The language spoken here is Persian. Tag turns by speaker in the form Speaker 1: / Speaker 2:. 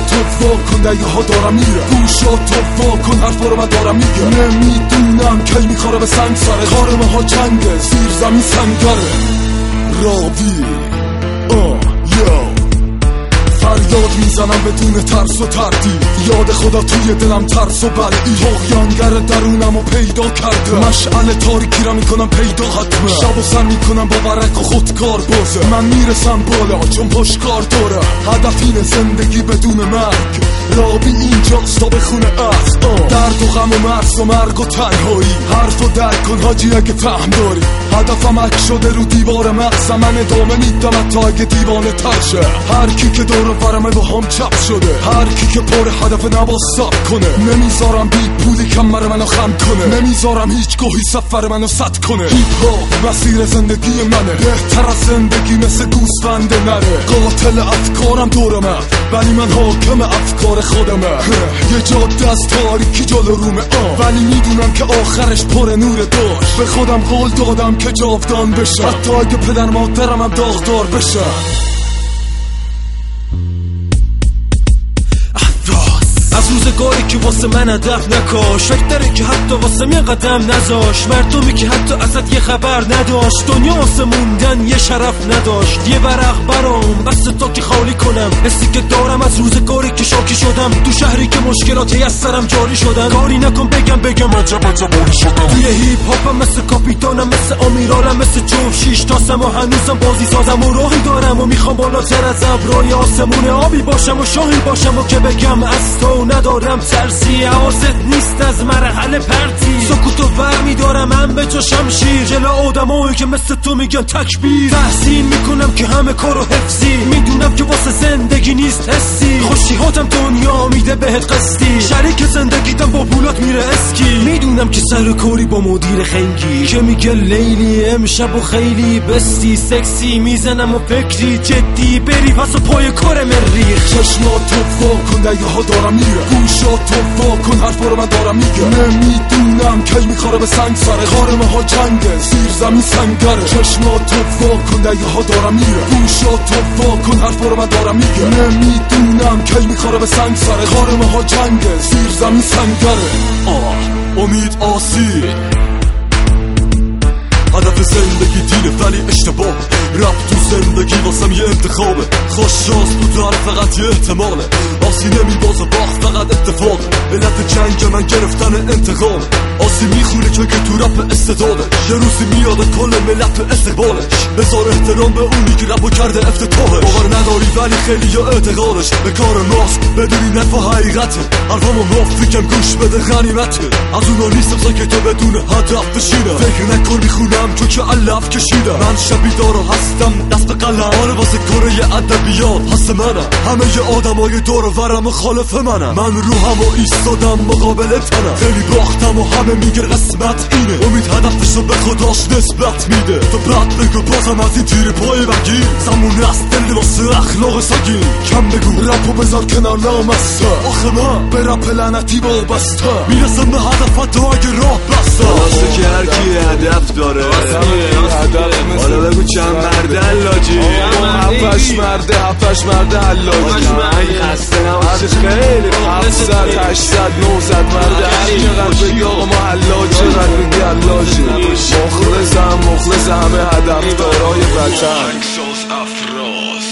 Speaker 1: گوشاتو وا کن دیگه ها دارم میره گوشاتو وا کن حرفا رو من دارم میگه نمیدونم کی میخوره به سنگ سره کار ما ها جنگه زیر زمین سنگره راوی فریاد میزنم بدون ترس و تردید یاد خدا توی دلم ترس و بلعی طغیانگر درونم و پیدا کرده مشعل تاریکی را میکنم پیدا حتمه شب و سر میکنم با ورق و خودکار بازه من میرسم بالا چون پشکار داره هدف اینه زندگی بدون مرگ رابی اینجاست تا بخونه است درد و غم و مرز و مرگ و تنهایی حرف و درک کن حاجی اگه فهم داری هدفم عکس شده رو دیوار مغزم من ادامه میدم تا اگه دیوانه تر شه هر کی که دور برمه با هم چپ شده هر کی که پر هدف نباز سب کنه نمیذارم بی پولی کمر منو خم کنه نمیذارم هیچ گوهی سفر منو سد کنه هیپ هاپ مسیر زندگی منه بهتر از زندگی مثل گوسفند نره قاتل افکارم دورمه ولی من حاکم افکار خودمه یه جاده از تاریکی جلو رومه ولی میدونم که آخرش پر نور داشت به خودم قول دادم که جاودان بشم حتی اگه پدر مادرم هم داغدار بشم
Speaker 2: از روزگاری که واسه من هدف نکاش فکر داره که حتی واسه من قدم نذاش مردمی که حتی ازت یه خبر نداشت دنیا واسه موندن یه شرف نداشت یه ورق برام بس تا که خالی کنم حسی که دارم از روزگاری که شاکی شدم تو شهری که مشکلاتی از سرم جاری شدن کاری نکن بگم عجب باری شدم توی هیپ هاپم مثل کاپیتانم مثل امیرالم مثل جوف شیش تاسم و هنوزم بازی سازم و راهی دارم و میخوام بالاتر از ابرای آسمون آبی باشم و شاهی باشم و که بگم از تو ندارم ترسی حواست نیست از مرحله پرتی سکوتو ور میدارم من به تو شمشیر جلو آدمایی که مثل تو میگن تکبیر تحسین میکنم که همه کارو حفظی میدونم که واسه زندگی نیست حسی خوشیهاتم دنیا میده بهت قسطی شریک زندگیتم با پولات میره اسکی میدونم که سر کاری با مدیر خنگی که میگه لیلی امشب و خیلی بستی سکسی میزنم و فکری جدی بری پس و پای کار مریخ
Speaker 1: چشماتو وا کن دیگه ها دارم میره گوشاتو وا کن حرفا رو من دارم میگه نمیدونم کی میخوره به سنگ سره کار ما ها جنگه زیر زمین سنگره چشماتو وا کن دیگه ها دارم میره گوشاتو وا کن حرفا رو من دارم میگه نمیدونم کی میخوره به سنگ سره کار ما ها جنگه زیر زمین سنگره امید آسی هدف زندگی دینه ولی اشتباه رپ تو زندگی واسم یه انتخابه خوش شانس تو داره فقط یه احتماله آسی نمیبازه باخت فقط اتفاقه علت جنگ من گرفتن انتقامه آسی میخونه که تو رپ استعداده یه روزی میاده کل ملت به استقبالش بذار احترام به اونی که رپو کرده افتتاحش باور نداری ولی خیلی یا اعتقادش به کار ماست بدونی نفع حقیقته حرفامو موافقم گوش بده غنیمته از اونا نیستم ساکت بدون هدف بشینم فکر نکن میخونم تو که علف کشیدم من شبی دارو هستم دست به قلم آره واسه کره ادبیات هست منم همه ی آدمای دور و ورم مخالف منم من روحم و ایستادم مقابل تنم خیلی باختم و همه میگه قسمت اینه امید هدفشو به خداش نسبت میده تو بعد بگو بازم از این تیر پای بگیر زمون است دلی واسه اخلاق سگین کم بگو رپو بذار کنار نامسته آخه من به رپ لعنتی وابسته میرسم به هدفت تا اگه راه بسته
Speaker 3: واسه که هر کی هدف داره حالا بگو چند مرده حلاجی
Speaker 4: هفتش مرده حلاجی
Speaker 3: خسته نباشی خیلی
Speaker 4: 700 800 900 مرده هر چقدر بگی آقا ما حلاجی قد بگی حلاجی مخلص همه هدف دارای وطن